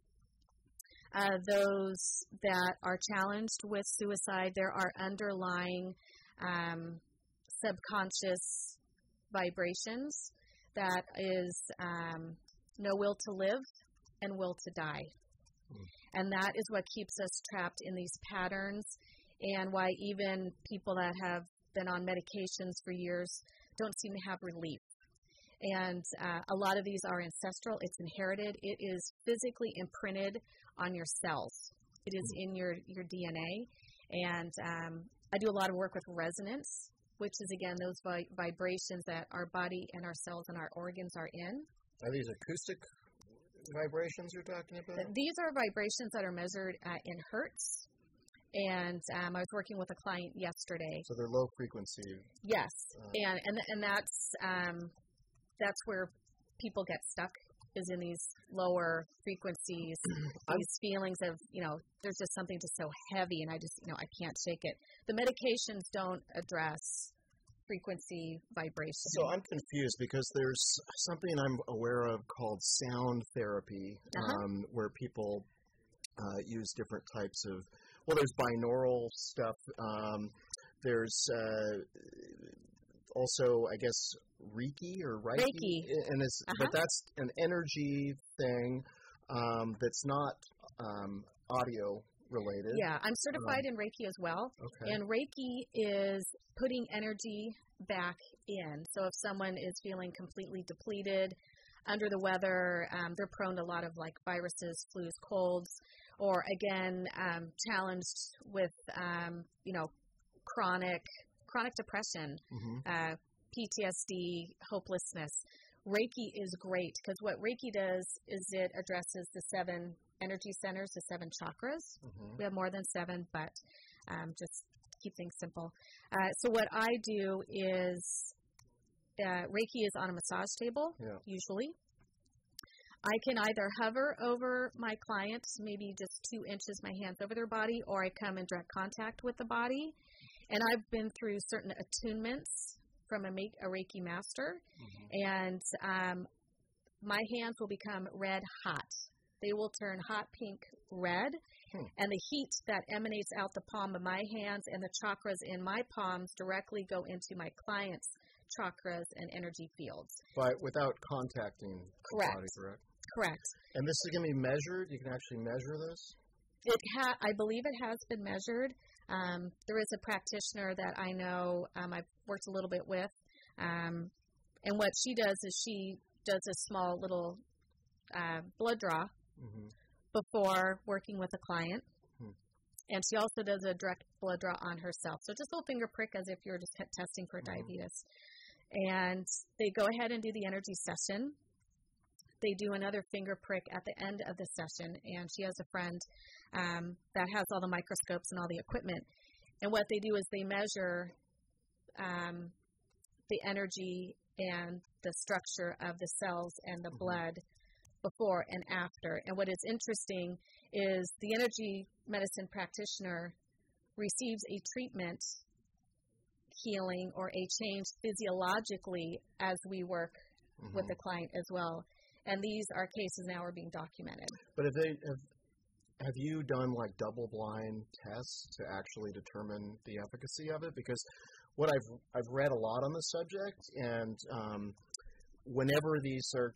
uh, those that are challenged with suicide, there are underlying um, subconscious vibrations that is um, no will to live and will to die. Mm. And that is what keeps us trapped in these patterns, and why even people that have been on medications for years don't seem to have relief. And uh, a lot of these are ancestral. It's inherited. It is physically imprinted on your cells. It is in your, your D N A. And um, I do a lot of work with resonance, which is, again, those vi- vibrations that our body and our cells and our organs are in. Are these acoustic vibrations you're talking about? These are vibrations that are measured uh, in hertz. And um, I was working with a client yesterday. So they're low frequency. Yes, uh, and and and that's um, that's where people get stuck, is in these lower frequencies, these feelings of, you know, there's just something just so heavy, and I just, you know, I can't shake it. The medications don't address frequency vibration. So I'm confused because there's something I'm aware of called sound therapy, Uh-huh. um, where people uh, use different types of. Well, there's binaural stuff. Um, there's uh, also, I guess, Reiki or Reiki, Reiki. and it's, Uh-huh. but that's an energy thing um, that's not um, audio related. Yeah, I'm certified in Reiki as well. Okay. And Reiki is putting energy back in. So if someone is feeling completely depleted, under the weather, um, they're prone to a lot of like viruses, flus, colds, or again, um, challenged with, um, you know, chronic chronic depression, Mm-hmm. uh, P T S D, hopelessness. Reiki is great because what Reiki does is it addresses the seven energy centers, the seven chakras. Mm-hmm. We have more than seven, but um, just keep things simple. Uh, so what I do is uh, Reiki is on a massage table, Yeah. usually. I can either hover over my client, maybe just two inches, my hands over their body, or I come in direct contact with the body. And I've been through certain attunements from a, make, a Reiki master, Mm-hmm. and um, my hands will become red hot they will turn hot pink red, hmm. and the heat that emanates out the palm of my hands and the chakras in my palms directly go into my client's chakras and energy fields. But without contacting correct. the body, correct? Correct. And this is going to be measured? You can actually measure this? It ha- I believe it has been measured. Um, there is a practitioner that I know um, I've worked a little bit with, um, and what she does is she does a small little uh, blood draw mm-hmm. before working with a client, hmm. and she also does a direct blood draw on herself. So just a little finger prick as if you're just testing for mm-hmm. diabetes. And they go ahead and do the energy session. They do another finger prick at the end of the session, and she has a friend um, that has all the microscopes and all the equipment. And what they do is they measure um, the energy and the structure of the cells and the blood before and after. And what is interesting is the energy medicine practitioner receives a treatment, healing, or a change physiologically as we work mm-hmm. with the client as well. And these are cases now are being documented. But have they have, have you done like double-blind tests to actually determine the efficacy of it? Because what I've I've read a lot on the subject, and um, whenever these are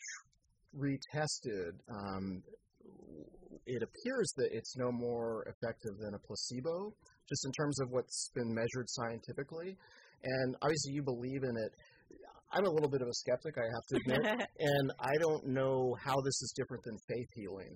retested, um, it appears that it's no more effective than a placebo, just in terms of what's been measured scientifically. And obviously, you believe in it. I'm a little bit of a skeptic, I have to admit, and I don't know how this is different than faith healing.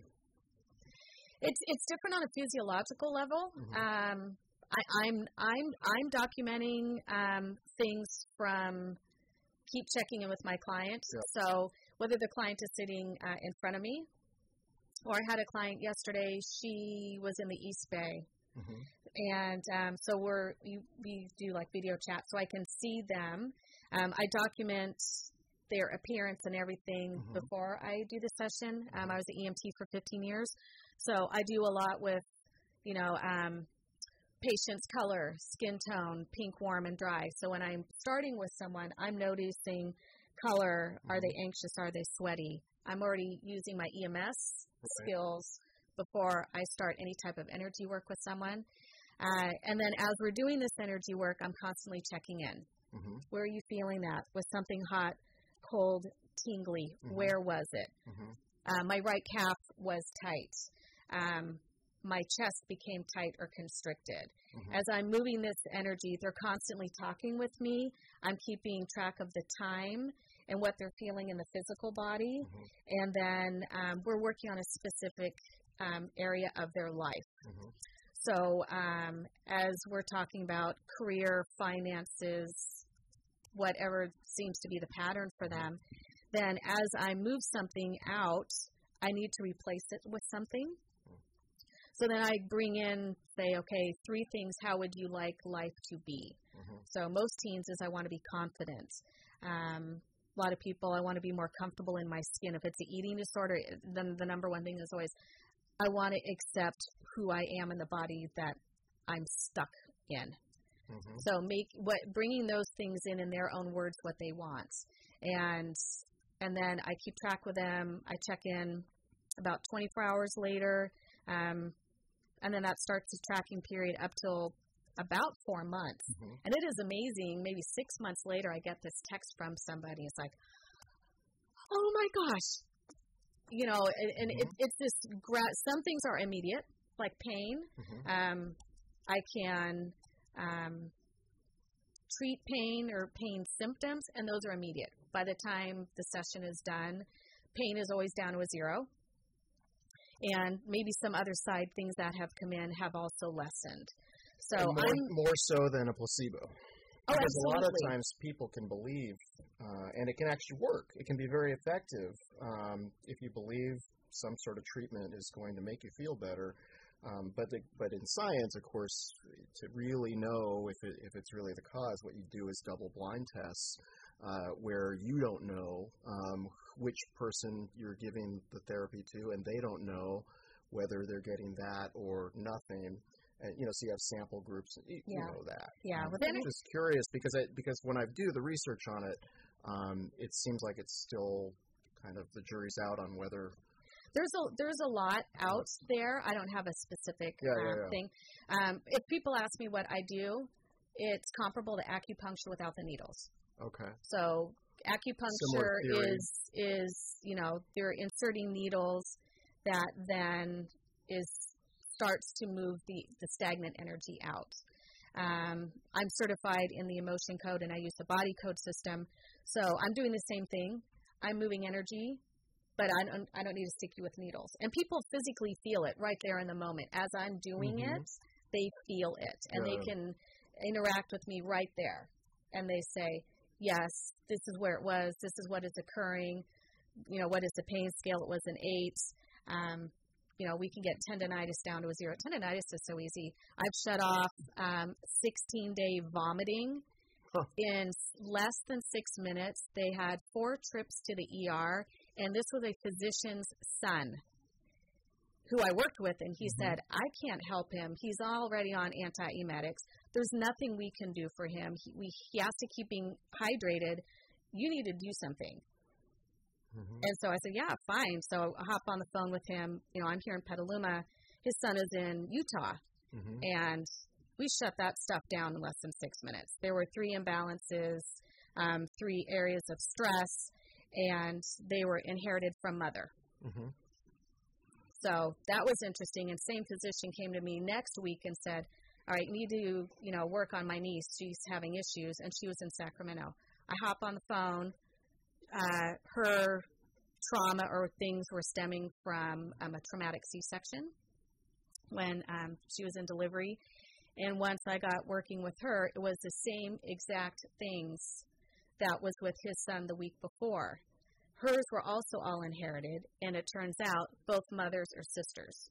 It's it's different on a physiological level. Mm-hmm. Um, I, I'm I'm I'm documenting um, things from keep checking in with my client. Yeah. So whether the client is sitting uh, in front of me, or I had a client yesterday. She was in the East Bay. Mm-hmm. And um, so we're you, we do like video chat, so I can see them. Um, I document their appearance and everything mm-hmm. before I do the session. Um, I was an E M T for fifteen years, so I do a lot with, you know, um, patient's color, skin tone, pink, warm, and dry. So when I'm starting with someone, I'm noticing color. Mm-hmm. Are they anxious? Are they sweaty? I'm already using my E M S okay. skills before I start any type of energy work with someone. Uh, and then as we're doing this energy work, I'm constantly checking in. Mm-hmm. Where are you feeling that? Was something hot, cold, tingly? Mm-hmm. Where was it? Mm-hmm. Uh, my right calf was tight. Um, my chest became tight or constricted. Mm-hmm. As I'm moving this energy, they're constantly talking with me. I'm keeping track of the time and what they're feeling in the physical body. Mm-hmm. And then um, we're working on a specific um, area of their life. Mm-hmm. So um, as we're talking about career, finances, whatever seems to be the pattern for them, then as I move something out, I need to replace it with something. So then I bring in, say, okay, three things, how would you like life to be? Mm-hmm. So most teens is I want to be confident. Um, a lot of people, I want to be more comfortable in my skin. If it's an eating disorder, then the number one thing is always, I want to accept who I am in the body that I'm stuck in. Mm-hmm. So make what bringing those things in in their own words what they want, and and then I keep track with them. I check in about twenty-four hours later, um, and then that starts the tracking period up till about four months. Mm-hmm. And it is amazing. Maybe six months later, I get this text from somebody. It's like, oh my gosh. You know, and, and mm-hmm. it, it's this, gra- some things are immediate, like pain. Mm-hmm. Um, I can um, treat pain or pain symptoms, and those are immediate. By the time the session is done, pain is always down to a zero. And maybe some other side things that have come in have also lessened. So and more, I'm, more so than a placebo. Oh, because absolutely. a lot of times people can believe, uh, and it can actually work. It can be very effective um, if you believe some sort of treatment is going to make you feel better. Um, but the, but in science, of course, to really know if it, if it's really the cause, what you do is double-blind tests uh, where you don't know um, which person you're giving the therapy to, and they don't know whether they're getting that or nothing. And, you know, so you have sample groups. You, yeah. you know that. Yeah. Um, but then I'm just curious because I, because when I do the research on it, um, it seems like it's still kind of the jury's out on whether there's a there's a lot out there. I don't have a specific yeah, uh, yeah, yeah. thing. Um, if people ask me what I do, it's comparable to acupuncture without the needles. Okay. So acupuncture is is you know they're inserting needles that then is starts to move the, the stagnant energy out. Um, I'm certified in the emotion code, and I use the body code system. So I'm doing the same thing. I'm moving energy, but I don't, I don't need to stick you with needles. And people physically feel it right there in the moment. As I'm doing mm-hmm. it, they feel it, and yeah. they can interact with me right there. And they say, yes, this is where it was. This is what is occurring. You know, what is the pain scale? It was an eight. Um, You know, we can get tendonitis down to a zero. Tendonitis is so easy. I've shut off um, sixteen-day vomiting huh. in less than six minutes. They had four trips to the E R, and this was a physician's son who I worked with, and he mm-hmm. said, I can't help him. He's already on antiemetics. There's nothing we can do for him. He, we, he has to keep being hydrated. You need to do something. Mm-hmm. And so I said, yeah, fine. So I hop on the phone with him. You know, I'm here in Petaluma. His son is in Utah. Mm-hmm. And we shut that stuff down in less than six minutes. There were three imbalances, um, three areas of stress, and they were inherited from mother. Mm-hmm. So that was interesting. And same physician came to me next week and said, all right, you need to, you know, work on my niece. She's having issues, and she was in Sacramento. I hop on the phone. Uh, her trauma or things were stemming from um, a traumatic C-section when um, she was in delivery. And once I got working with her, it was the same exact things that was with his son the week before. Hers were also all inherited, and it turns out both mothers are sisters.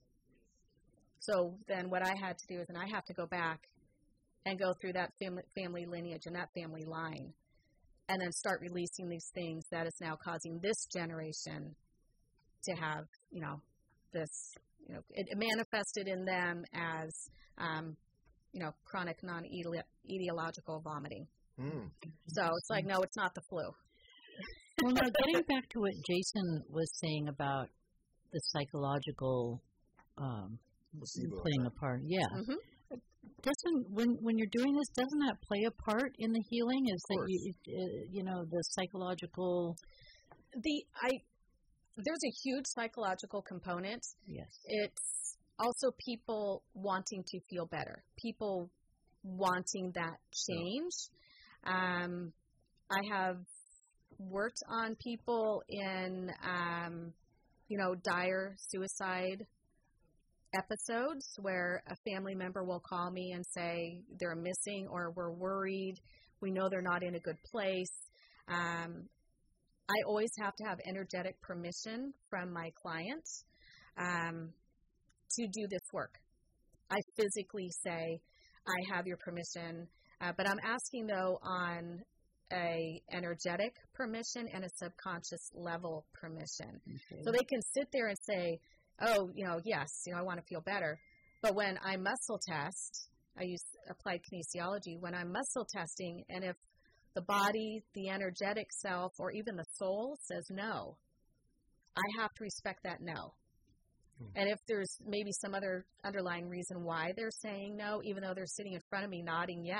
So then what I had to do is, and I have to go back and go through that family, family lineage and that family line, and then start releasing these things that is now causing this generation to have, you know, this, you know, it, it manifested in them as, um, you know, chronic non-etiological vomiting. Mm. So it's like, no, it's not the flu. Well, now, getting back to what Jason was saying about the psychological um, playing a part, yeah. Mm-hmm. Doesn't when when you're doing this, doesn't that play a part in the healing? Is that you uh, you know the psychological? The I there's a huge psychological component. Yes, it's also people wanting to feel better, people wanting that change. Um, I have worked on people in um, you know dire suicide episodes where a family member will call me and say they're missing or we're worried. We know they're not in a good place. Um, I always have to have energetic permission from my clients um, to do this work. I physically say, I have your permission, uh, but I'm asking, though, on a energetic permission and a subconscious level permission. Okay. So they can sit there and say, oh, you know, yes, you know, I want to feel better. But when I muscle test, I use applied kinesiology, when I'm muscle testing, and if the body, the energetic self, or even the soul says no, I have to respect that no. Hmm. And if there's maybe some other underlying reason why they're saying no, even though they're sitting in front of me nodding yes.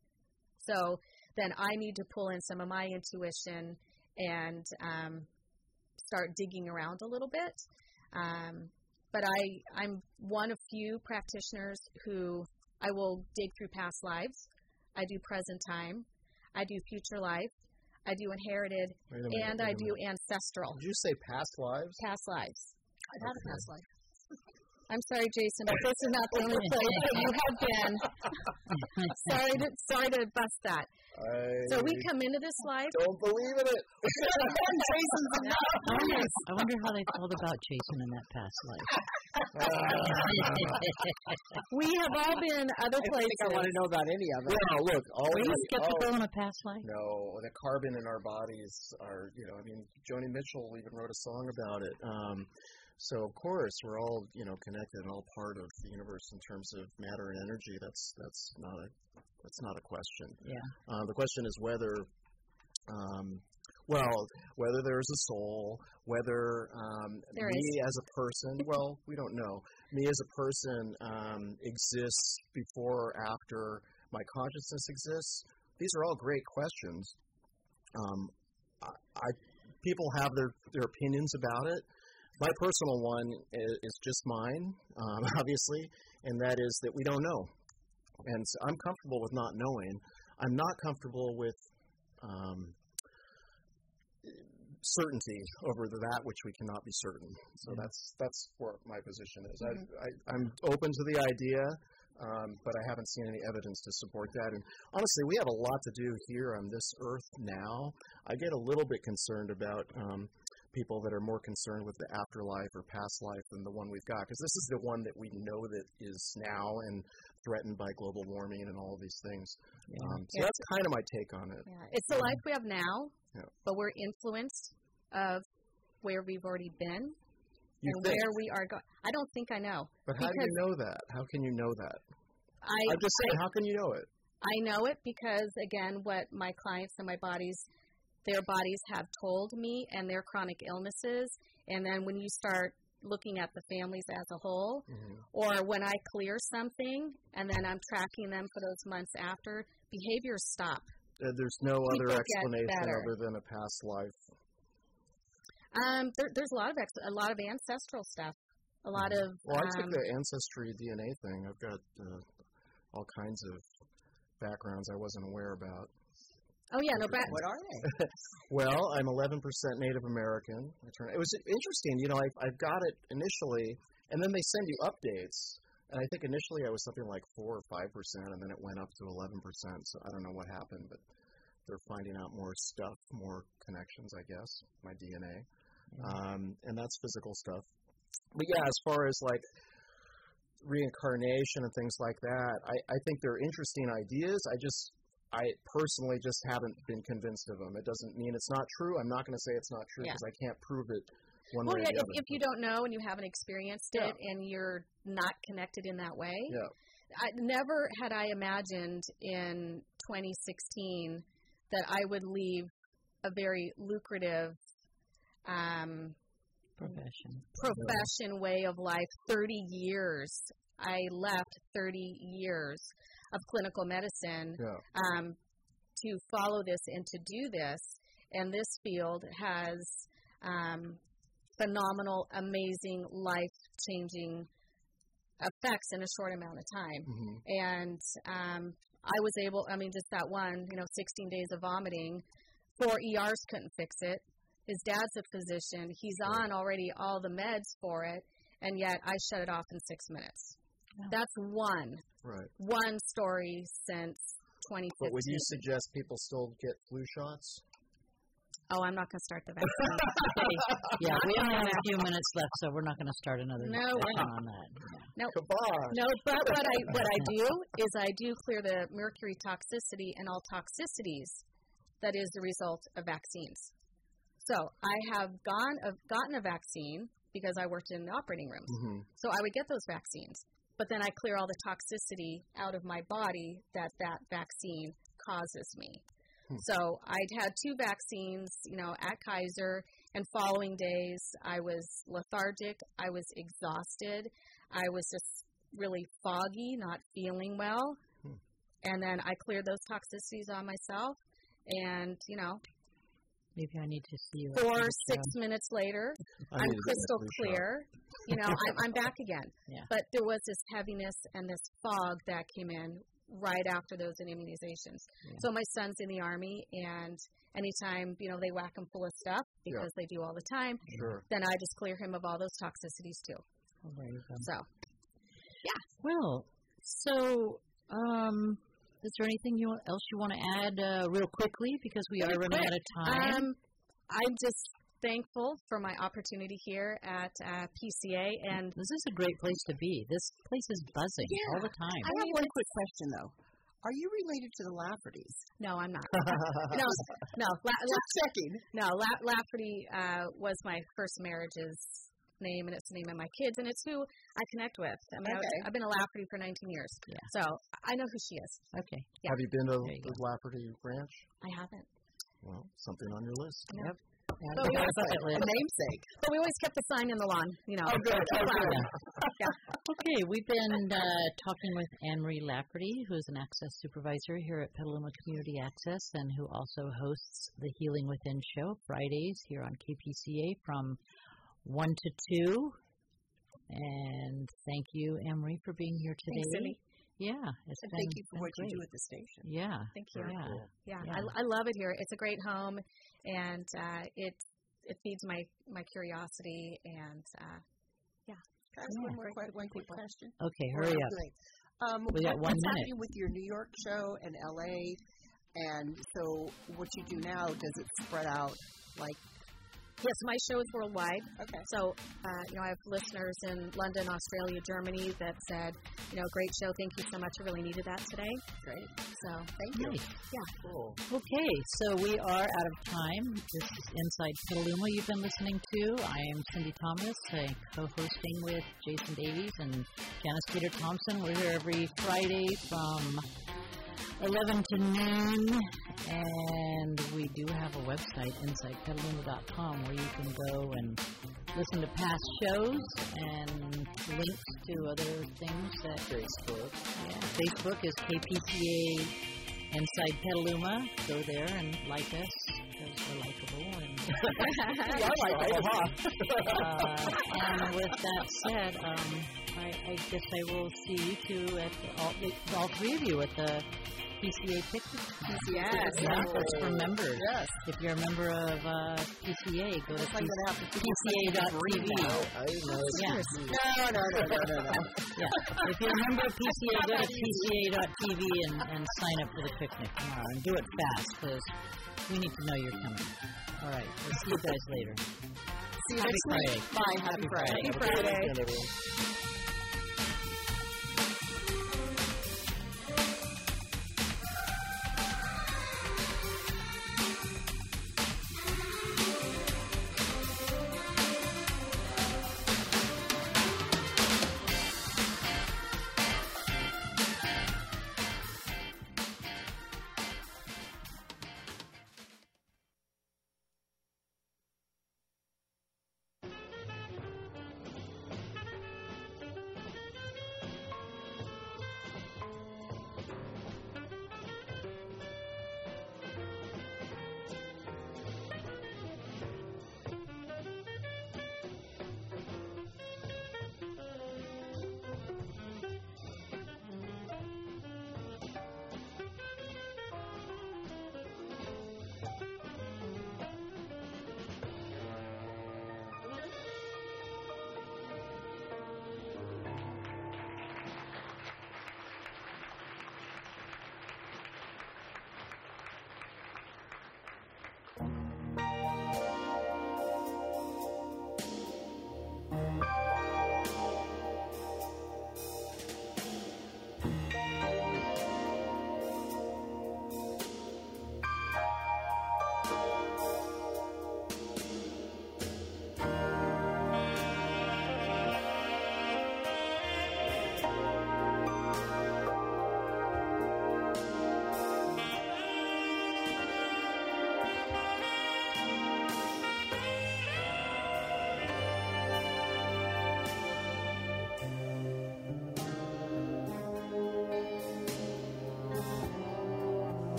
So then I need to pull in some of my intuition and um, start digging around a little bit. Um, but I, I'm one of few practitioners who I will dig through past lives. I do present time. I do future life. I do inherited. Minute, and I do ancestral. Did you say past lives? Past lives. I've had a past life. I'm sorry, Jason, but this is not the only place that you have been. sorry, to, sorry to bust that. I so we come into this life. Don't believe in it. Jason's enough. I wonder how they felt about Jason in that past life. We have all been other I places. I want to know about any of it. Well, look, all were you the, skeptical all, in a past life? No, the carbon in our bodies are, you know, I mean, Joni Mitchell even wrote a song about it. Um, So, of course, we're all, you know, connected and all part of the universe in terms of matter and energy. That's that's not a that's not a question. Yeah. Uh, the question is whether um, Well, whether there's a soul, whether um, There me is. as a person, well, we don't know. Me as a person um, exists before or after my consciousness exists. These are all great questions. Um, I, I people have their, their opinions about it. My personal one is, is just mine, um, obviously, and that is that we don't know. And so I'm comfortable with not knowing. I'm not comfortable with um, certainty over that which we cannot be certain. So Mm-hmm. that's that's where my position is. Mhm. I, I, I'm open to the idea, um, but I haven't seen any evidence to support that. And honestly, we have a lot to do here on this earth now. I get a little bit concerned about um, people that are more concerned with the afterlife or past life than the one we've got, because this is the one that we know that is now and threatened by global warming and all of these things. Yeah. Um, so Yeah. that's kind of my take on it. Yeah. It's the life we have now, Yeah. but we're influenced of where we've already been You and think, where we are going. I don't think I know. but how do you know that? How can you know that? I, I'm just saying, how can you know it? I know it because, again, what my clients and my bodies, their bodies have told me and their chronic illnesses. And then when you start looking at the families as a whole, Mm-hmm. or when I clear something and then I'm tracking them for those months after, behaviors stop. Uh, there's no People other get explanation better. other than a past life. Um, there, there's a lot of ex- a lot of ancestral stuff, a lot of Well, I took um, the ancestry D N A thing. I've got uh, all kinds of backgrounds I wasn't aware about. oh yeah, no, Brad, What are they? Well, I'm eleven percent Native American. I turn, it was interesting, you know, I, I've got it initially, and then they send you updates. And I think initially I was something like four or five percent, and then it went up to eleven percent. So I don't know what happened, but they're finding out more stuff, more connections, I guess, my D N A. Um, and that's physical stuff. But yeah, as far as like reincarnation and things like that, I, I think they're interesting ideas. I just, I personally just haven't been convinced of them. It doesn't mean it's not true. I'm not going to say it's not true Yeah. because I can't prove it one well, way yeah, or the if, other. if you don't know and you haven't experienced Yeah. it and you're not connected in that way, Yeah. I, never had I imagined in twenty sixteen that I would leave a very lucrative um, Profession. profession, way of life, thirty years. I left thirty years of clinical medicine Yeah. um, to follow this and to do this. And this field has um, phenomenal, amazing, life-changing effects in a short amount of time. hmm And um, I was able, I mean, just that one, you know, sixteen days of vomiting, four E Rs couldn't fix it. His dad's a physician. He's on already all the meds for it, and yet I shut it off in six minutes. Wow. That's one, Right. one story since twenty fifteen. But would you suggest people still get flu shots? Oh, I'm not going to start the vaccine. Yeah, we only have a few minutes left, so we're not going to start another No, discussion we're not. on that. Yeah. No, Come on. no, but what I what I do is I do clear the mercury toxicity and all toxicities that is the result of vaccines. So I have gone uh, gotten a vaccine because I worked in the operating rooms. hmm So I would get those vaccines, but then I clear all the toxicity out of my body that that vaccine causes me. Hmm. So I'd had two vaccines, you know, at Kaiser, and following days I was lethargic, I was exhausted, I was just really foggy, not feeling well. Hmm. And then I cleared those toxicities on myself, and, you know, Maybe I need to see you. four, after the six show. minutes later, I I'm need to get my crystal flu shot. clear. You know, I'm, I'm back again. Yeah. But there was this heaviness and this fog that came in right after those immunizations. Yeah. So my son's in the Army, and anytime, you know, they whack him full of stuff, because they do all the time, Sure. then I just clear him of all those toxicities too. Oh, there you go. So, Well, so, um, is there anything you, else you want to add uh, real quickly, because we are Really running quick. out of time? um, I'm just thankful for my opportunity here at uh, P C A, and This is a great place to be. This place is buzzing Yeah. all the time. I have one quick question, though. Are you related to the Laffertys? no, I'm not. no, no, La- La- Just checking. No, La- Lafferty uh, was my first marriage's name, and it's the name of my kids, and it's who I connect with. I mean, I was, Okay. I've been a Lafferty for nineteen years, Yeah. so I know who she is. Okay. Yeah. Have you been to There you the go. Lafferty Ranch? I haven't. well, something on your list. Yep. So we always a namesake. But we always kept the sign in the lawn, you know. Oh, good. Oh, good. Yeah. Okay, we've been uh, talking with Anne-Marie Lafferty, who is an Access Supervisor here at Petaluma Community Access and who also hosts the Healing Within show Fridays here on K P C A from one to two. And thank you, Anne-Marie, for being here today. Thanks, Cindy. Yeah, it's and been, thank you for what great. you do at the station. Yeah. Thank you. Yeah. Cool. Yeah, Yeah. I, I love it here. It's a great home, and uh, it it feeds my, my curiosity. And uh, yeah, Can I ask one more que- one quick question? Okay, hurry up. Um, We got what, one what's minute. happening with your New York show and L A? And so, what you do now, does it spread out like? yes, my show is worldwide. Okay. So, uh, you know, I have listeners in London, Australia, Germany that said, you know, great show. Thank you so much. I really needed that today. Great. So, Thank you. Nice. yeah. Cool. Okay, so we are out of time. This is Inside Petaluma you've been listening to. I am Cindy Thomas, uh, co-hosting with Jason Davies and Janice Peter Thompson. We're here every Friday from eleven to noon, and we do have a website, inside petaluma dot com, where you can go and listen to past shows and links to other things that Facebook. yeah, Facebook is K P C A Inside Petaluma. Go there and like us because we're likable. And, Yeah, I like it. Huh? uh, and with that said, um, I, I guess I will see you two at the, all, the, all three of you at the P C A picnic. Yes. Yeah, it's for members. Yes. If you're a member of uh, P C A, go to It's like P- gonna have to P C A dot T V. Oh, I know. Yeah. No, no, no, no, no, no. Yeah. If you're a member of P C A, go to P C A dot T V and, and sign up for the picnic tomorrow. And do it fast because we need to know you're coming. All right. We'll see you guys later. See you Happy next week. Friday. Bye. Happy Friday. Happy Friday. Good weekend, everyone.